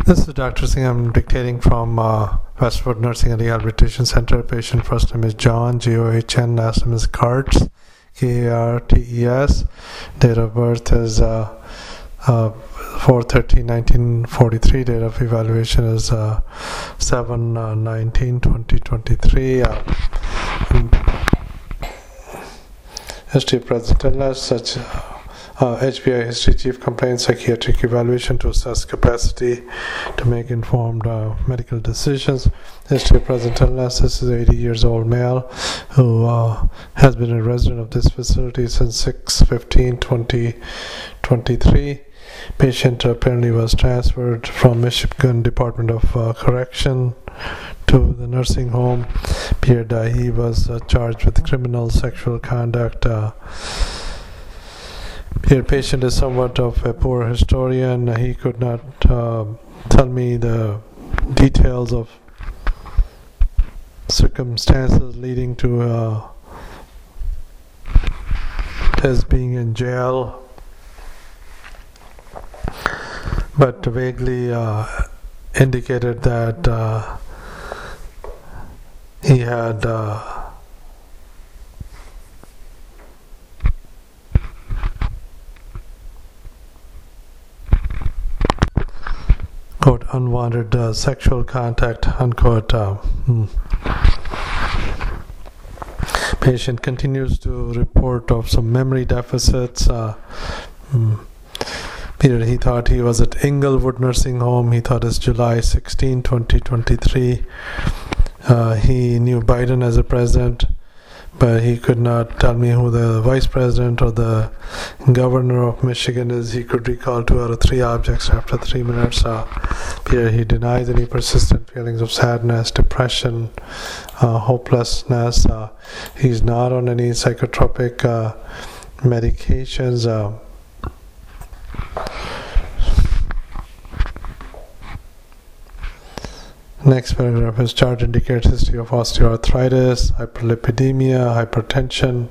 This is Dr. Singh. I'm dictating from Westwood Nursing and Rehabilitation Center. Patient first name is John, John. Last name is Kartes, Kartes. Date of birth is 4/13/1943. Date of evaluation is 7/19/2023. History of present illness, such HPI history, chief complaint, psychiatric evaluation to assess capacity to make informed medical decisions. History of present illness. This is 80 years old male who has been a resident of this facility since 6/15/2023. Patient apparently was transferred from Michigan Department of Correction to the nursing home. Appeared he was charged with criminal sexual conduct. Here, patient is somewhat of a poor historian. He could not tell me the details of circumstances leading to his being in jail, but vaguely indicated that he had quote, unwanted sexual contact, unquote. Patient continues to report of some memory deficits. Period. He thought he was at Inglewood Nursing Home. He thought it's July 16, 2023. He knew Biden as a president, but he could not tell me who the vice president or the governor of Michigan is. He could recall 2 out of 3 objects after 3 minutes. He denies any persistent feelings of sadness, depression, hopelessness. He's not on any psychotropic medications. Next paragraph. His chart indicates history of osteoarthritis, hyperlipidemia, hypertension.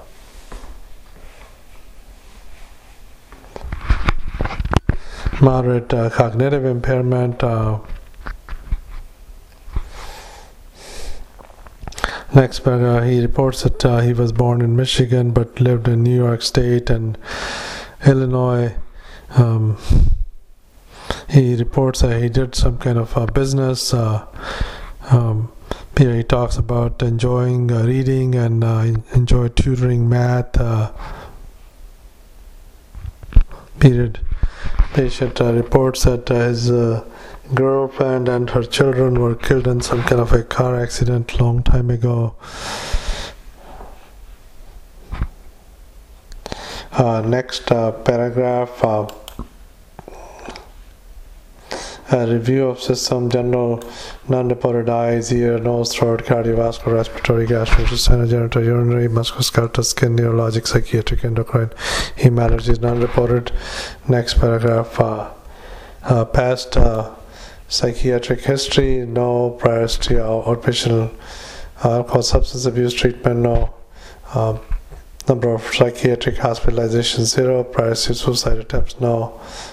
Moderate cognitive impairment. Next paragraph. He reports that he was born in Michigan but lived in New York State and Illinois. He reports that he did some kind of business. Here he talks about enjoying reading and enjoy tutoring math. Period. Patient reports that his girlfriend and her children were killed in some kind of a car accident long time ago. Next paragraph. A review of system, general, non-reported eyes, ear, nose, throat, cardiovascular, respiratory, gastrointestinal, genital, urinary, musculoskeletal, skin, neurologic, psychiatric, endocrine, heme allergies, non-reported. Next paragraph. Past psychiatric history, no prior history, outpatient alcohol substance abuse treatment, no. Number of psychiatric hospitalizations, 0. Prior suicide attempts, no.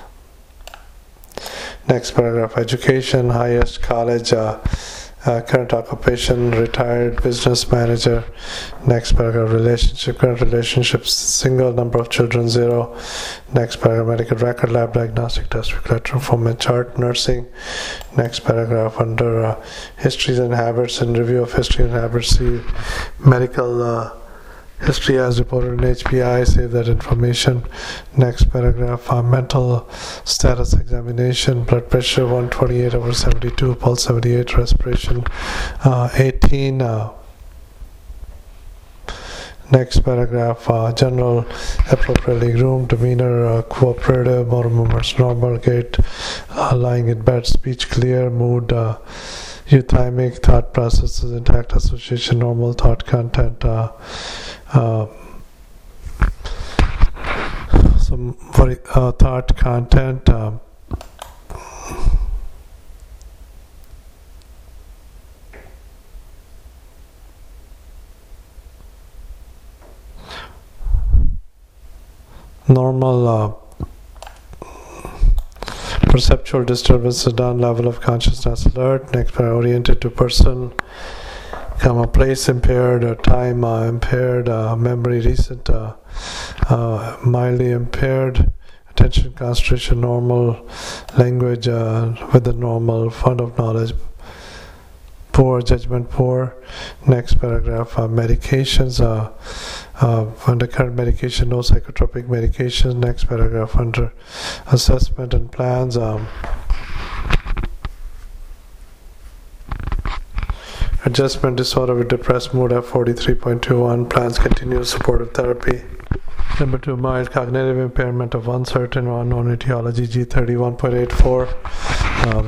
Next paragraph. Education, highest college, current occupation, retired business manager. Next paragraph. Relationship, current relationships, single, number of children, 0. Next paragraph. Medical record, lab diagnostic test, collateral from a chart, nursing. Next paragraph. Under histories and habits and review of history and habits, see medical history as reported in HPI, save that information. Next paragraph. Mental status examination, blood pressure 128/72, pulse 78, respiration 18. Next paragraph. General, appropriately groomed, demeanor cooperative, motor movements normal, gait lying in bed, speech clear, mood euthymic, thought processes intact, association normal, thought content some very thought content normal Perceptual disturbances down, level of consciousness alert. Next paragraph, oriented to person, place impaired, time impaired, memory recent, mildly impaired, attention concentration normal, language with the normal, fund of knowledge poor, judgment poor. Next paragraph, medications, under current medication, no psychotropic medication. Next paragraph, under assessment and plans, adjustment disorder with depressed mood, F43.21, plans continuous supportive therapy. Number 2, mild cognitive impairment of uncertain or unknown etiology, G31.84.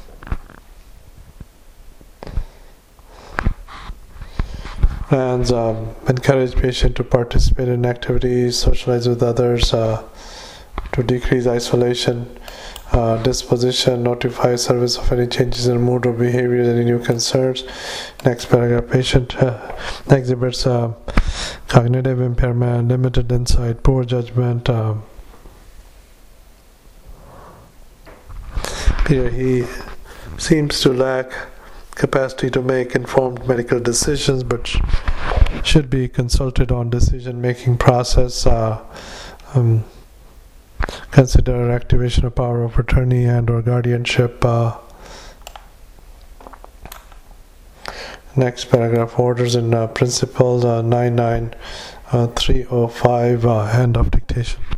Plans encourage patient to participate in activities, socialize with others, to decrease isolation. Disposition, notify service of any changes in mood or behavior, any new concerns. Next paragraph, patient exhibits cognitive impairment, limited insight, poor judgment. Here he seems to lack capacity to make informed medical decisions, but should be consulted on decision-making process. Consider activation of power of attorney and or guardianship. Next paragraph, orders and principles, 99305, end of dictation.